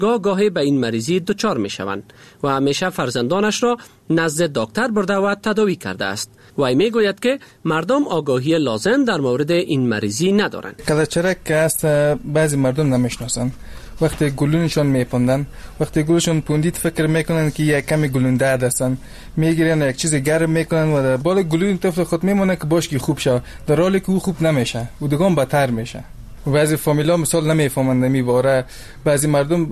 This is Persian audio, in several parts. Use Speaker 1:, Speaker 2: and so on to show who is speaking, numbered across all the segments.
Speaker 1: گاهی به این مریضی دچار می شوند و همیشه فرزندانش را نزد دکتر برده و تداوی کرده است. و می گوید که مردم آگاهی لازم در مورد این مریضی ندارند.
Speaker 2: کلچرک که است بعضی مردم نمیشناسند. وقتی گلونشون میپوندن، وقتی گلوشون پوندید فکر میکنن که یک کمی گلون درد هستن، میگیرن یک چیز گرم میکنن و در بالا گلون طفل خود میمونه که باش که خوب شه، در حالی که او خوب نمیشه و دیگه بدتر میشه. بعضی فامیلا مثال نمیفهمند میباره، بعضی مردم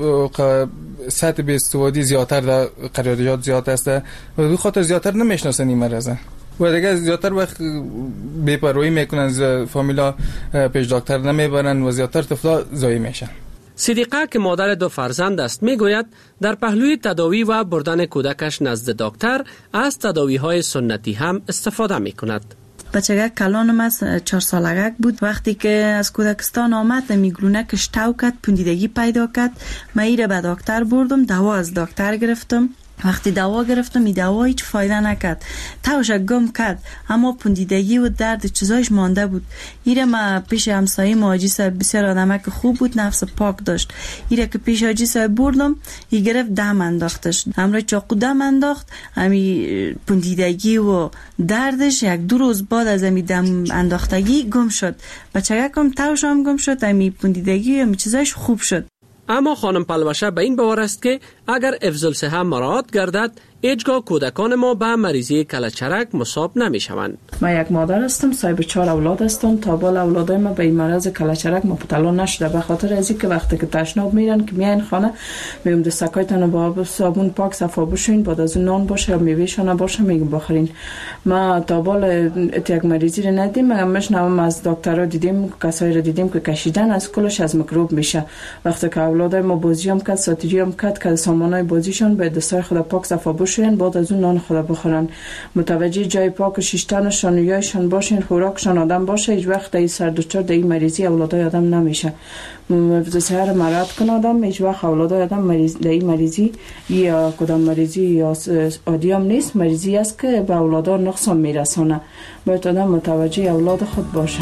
Speaker 2: سطح به استوادی زیادتر در قرارداد زیاد است و به خاطر زیادتر نمیشناسن این مرض و دیگه زیادتر وقت بی‌پروايی میکنن، فامیلا پیش دکتر نمیبرن و زیادتر طفلا ضایع میشن.
Speaker 1: صدیقه که مادر 2 فرزند است میگوید در پهلوی تداوی و بردن کودکش نزد دکتر از تداوی‌های سنتی هم استفاده میکند.
Speaker 3: بچگک کلانم از 4 سالگک بود. وقتی که از کودکستان آمد میگرونکش تاو کرد، پوندیدگی پیدا کرد. من ایره به دکتر بردم، دوا از دکتر گرفتم. وقتی دوا گرفتم این دوا هیچ فایده نکرد، تاوش گم کرد، اما پوندیدگی و درد چیزایش مانده بود. ایره ما پیش همسایه حاجی صاحب، بسیار آدمک خوب بود، نفس پاک داشت. ایره که پیش حاجی صاحب بردم، ای گرفت دم انداختش، همراه چاقو دم انداخت. امی پوندیدگی و دردش 1-2 روز بعد از امی دم انداختگی گم شد. بچگکم تاوش هم گم شد، امی پوندیدگی و چیزایش خوب شد.
Speaker 1: اما خانم پلوشه به این باور است که اگر حفظ الصحه مراعات گردد، هیچگاه کودکان ما به مریضی کلچرک مصاب نمی شوند.
Speaker 4: من یک مادر هستم، صاحب 4 اولاد هستم. تا بال اولادای ما به این مرض کلچرک مبتلا نشده، به خاطر از اینکه وقتی که تشناب میرن که میاین خانه میگم دستکایتون با آب صابون پاک صفا بشوین، بعد از نان باشه یا میوهشون باشه میگم بخورین. ما تا بال یک مریضی رو ندیدیم. میگم مشنوم از دکترها دیدیم، کسایی رو دیدیم که کشیدن از کلش از میکروب میشه. وقتی که اولادای ما بازی هم کرد، ساتیری هم کرد که سامانای بازیشون به دستای خود پاک صفا بشوین، بعد از اون نان خود بخورن. متوجه جای پاک و شیشتنشان و یایشان باشین، خوراکشان آدم باشه، هیچ وقت این سر دچار این مریضی اولادای آدم نمیشه. حفظ صحت مراعات کنه آدم، هیچ وقت اولادای آدم مریضی یا کدام مریضی یا عادی هم نیست، مریضی است که به اولادا نقصان میرسونه. باید آدم متوجه اولاد خود باشه.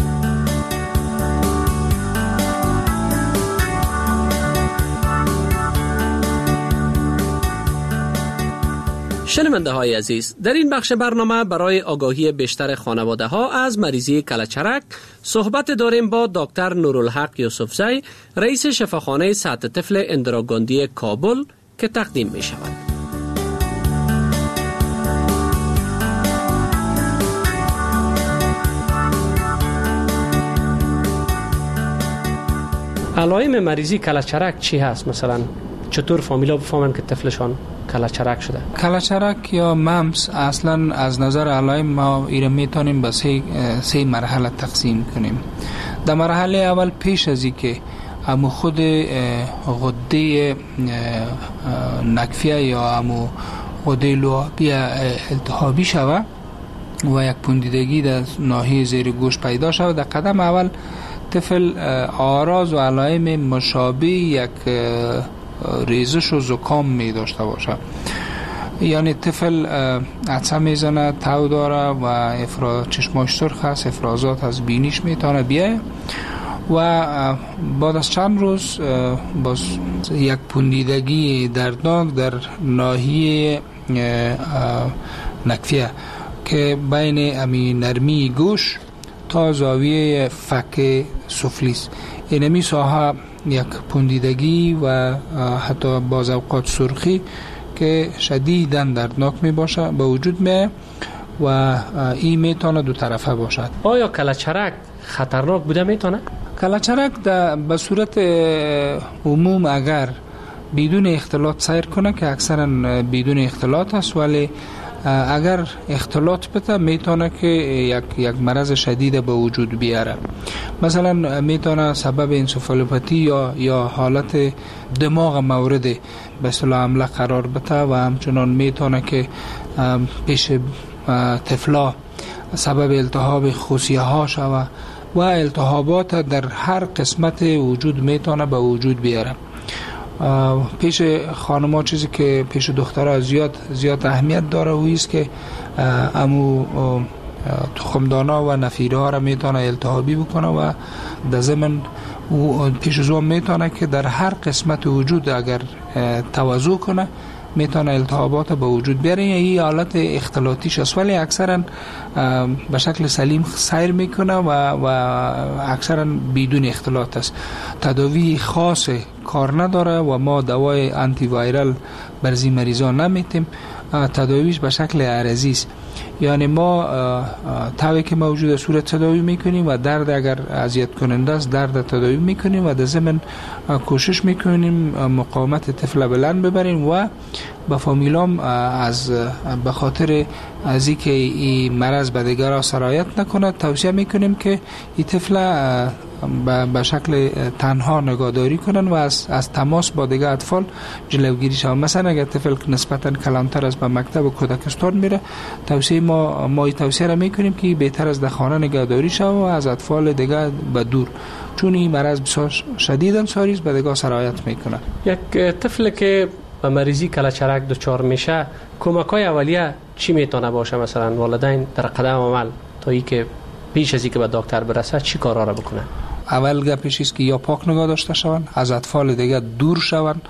Speaker 1: شنونده های عزیز، در این بخش برنامه برای آگاهی بیشتر خانواده ها از مریضی کلچرک صحبت داریم با دکتر نورالحق یوسفزی، رئیس شفاخانه سطح طفل اندراگاندی کابل که تقدیم می شود. علائم مریضی کلچرک چی هست؟ مثلا چطور فامیلا بفهمن که طفلشان کلچرک شده؟
Speaker 5: کلچرک یا ممس اصلا از نظر علائم ما ایره میتونیم به 3 مرحله تقسیم کنیم. در مرحله اول پیش از اینکه همو خود غده نکفیه یا همو غده لعابی التهابی شوه و یک پوندیدگی در ناحیه زیر گوش پیدا شوه، در قدم اول طفل آراز و علائم مشابه یک ریزش و زکام می داشته باشه. یعنی طفل عطسه میزنه، تاو داره و چشماش سرخ است، افرازات از بینیش میتونه بیایه و بعد از چند روز باز یک پوندیدگی دردناک در ناحیه نکفیه که بین امی نرمی گوش تا زاویه فک سفلی است. اینمی ساحه یک پوندیدگی و حتی باز اوقات سرخی که شدیداً دردناک می باشه به وجود می و این میتونه 2 طرفه باشد.
Speaker 1: آیا کلچرک خطرناک بوده میتونه؟
Speaker 5: کلچرک به صورت عموم اگر بدون اختلاط سیر کنه که اکثرا بدون اختلاط است، ولی اگر اختلاط بده میتونه که یک مرض شدید به وجود بیاره. مثلا میتونه سبب انسفالوپاتی یا حالت دماغ مورد به اصطلاح حمله قرار بده و همچنان میتونه که پیش طفلا سبب التهاب خوسیه ها شوه و التهابات در هر قسمت وجود میتونه به وجود بیاره. پیش خانم‌ها چیزی که پیش دخترها زیاد اهمیت داره و است که امو تخمدانا و نفیرها را میتونه التهابی بکنه و در ضمن و پیش از اون میتونه که در هر قسمت وجود اگر تواضع کنه میتونه التهابات به وجود بیاره. این حالت اختلاطیش است، ولی اکثرا به شکل سلیم سیر میکنه و اکثرا بدون اختلاط است. تداوی خاص کار نداره و ما دوای آنتی وایرال بر این مریضان نمیتیم. تداویش به شکل عرضی است، یعنی ما تاوی که موجود صورت تداوی میکنیم و درد اگر اذیت کننده است درد تداوی میکنیم و در ضمن کوشش میکنیم مقاومت طفل بلند ببریم و با فامیلام از به خاطر از اینکه این مرض به دیگران سرایت نکنه توصیه میکنیم که این طفل به شکل تنها نگهداری کنن و از تماس با دیگر اطفال جلوگیری شود. مثلا اگر طفل نسبتا کلانتر از به مکتب و کودکستان میره، توصیه ما توصیه را میکنیم که بهتر از در خانه نگهداری شود و از اطفال دیگر به دور، چون این مرض بسیار شدیداً ساریز به دیگر سرایت میکنه.
Speaker 1: یک طفل که به مریضی کلهچرک دچار میشه کمک‌های اولیه چی میتونه باشه؟ مثلا والدین در قدم عمل تا اینکه پیش از اینکه به دکتر برسه چی کارا را بکنه؟ اول
Speaker 5: گپش است که یا پاک نگاه داشته شوند، از اطفال دیگه دور شوند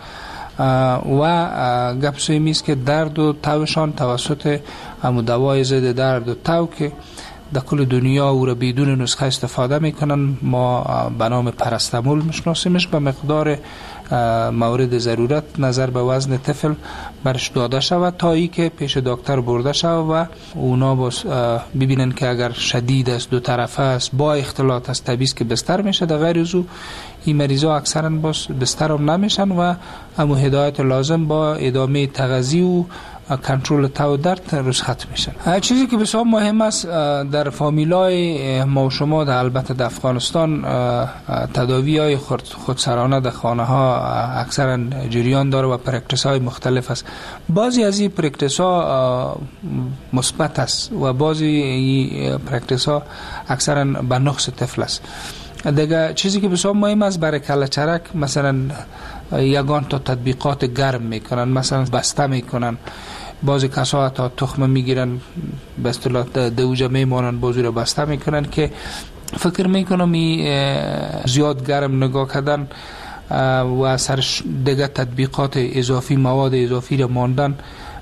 Speaker 5: و گپ سومی است که درد و توشان توسط دوای ضد درد و تو که در کل دنیا او را بدون نسخه استفاده میکنن، ما به نام پرستامول میشناسیمش، به مقدار مورد ضرورت نظر به وزن طفل برش داده شود تا ای که پیش دکتر برده شود و اونا ببینن که اگر شدید است دو طرفه است با اختلاط است طبیعی که بستر میشه. در غیر از او این مریضا اکثرا بستر هم نمیشن و همو هدایت لازم با ادامه تغذیه و کنترل تو درد رخصت میشن. چیزی که بسیار مهم است در فامیلای ما و شما البته در افغانستان تداوی های خودسرانه در خانه ها اکثرا جریان داره و پرکتیس های مختلف است. بعضی از این پرکتیس ها مثبت است و بعضی پرکتیس ها اکثرا به نقص طفل است. دیگه چیزی که بسیار مهم است برای کلهچرک، مثلا یگان تا تطبیقات گرم میکنن، مثلا بسته میکنن، بعضی کسا تا تخم میگیرن به اصطلاح دوجه میمانن بازی رو بسته میکنن که فکر میکنم زیاد گرم نگاه کردن و سرش دیگه تطبیقات اضافی مواد اضافی رو ماندن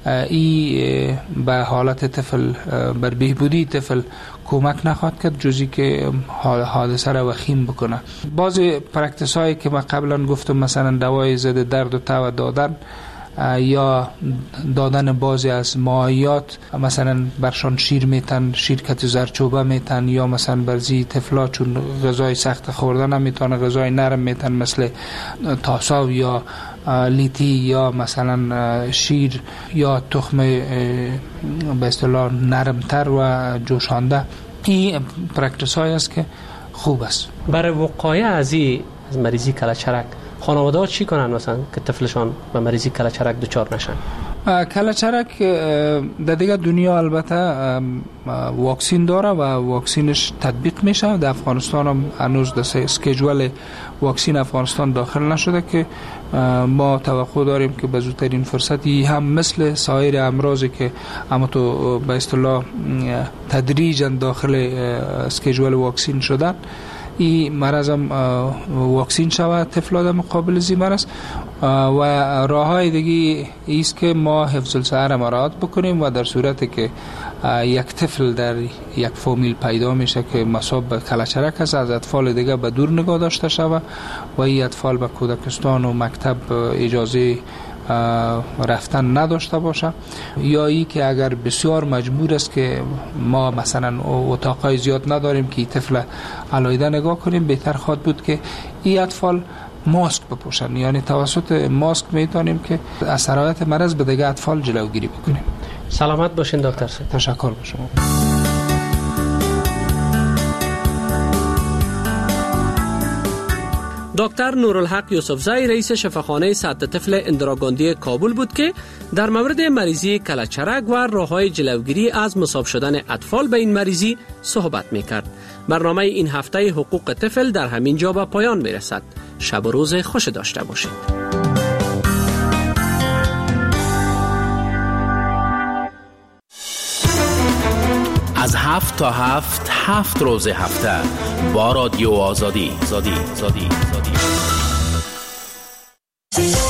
Speaker 5: ای به حالت طفل بر بهبودی طفل کمک نخواهد کرد جزی که حادثه را وخیم بکنه. بعضی پرکتیس هایی که ما قبلا گفتم مثلا دوای ضد درد و تو دادن یا دادن بعضی از مایعات، مثلا برشان شیر میتن، شیرکت زرچوبه میتن، یا مثلا برزی طفلا چون غذای سخت خوردن نمیتونه غذای نرم میتن مثل تاساو یا لیتی یا مثلا شیر یا تخم به اصطلاح نرمتر و جوشانده. این پرکتیس های است که خوب است
Speaker 1: برای وقایع از مریضی کلهچرک. خانواده ها چی کنن مثلا که طفلشان به مریضی کلهچرک دچار نشن؟
Speaker 5: کلهچرک در دیگه دنیا البته واکسین داره و واکسینش تطبیق میشه. در افغانستان هم هنوز در اسکیجول واکسین افغانستان داخل نشده که ما توقع داریم که به زودترین فرصتی هم مثل سایر امراضی که اما تو به اصطلاح تدریجا داخل اسکیجول واکسین شدن این مرض هم واکسین شود طفلا در مقابل زی مرض. و راه های دیگه ایست که ما حفظ الصحه را مراعات بکنیم و در صورتی که یک طفل در یک فامیل پیدا میشه که مصاب به کلهچرک است از اطفال دیگه به دور نگاه داشته شود و این اطفال به کودکستان و مکتب اجازه رفتن نداشته باشه، یا ای که اگر بسیار مجبور است که ما مثلا اتاقای زیاد نداریم که طفل علایده نگاه کنیم، بهتر خواهد بود که این اطفال ماسک بپوشن، یعنی توسط ماسک میتونیم که از سرایت مرض به دیگه اطفال جلوگیری بکنیم.
Speaker 1: سلامت باشین دکتر صاحب.
Speaker 5: تشکر به شما.
Speaker 1: دکتر نورالحق یوسفزی رئیس شفاخانه سطح طفل اندراگاندی کابل بود که در مورد مریضی کلهچرک و راه‌های جلوگیری از مصاب شدن اطفال به این مریضی صحبت می‌کرد. برنامه این هفته حقوق طفل در همین جا به پایان می‌رسد. شب و روز خوش داشته باشید.
Speaker 6: از 7 تا 7 روز هفته با رادیو آزادی.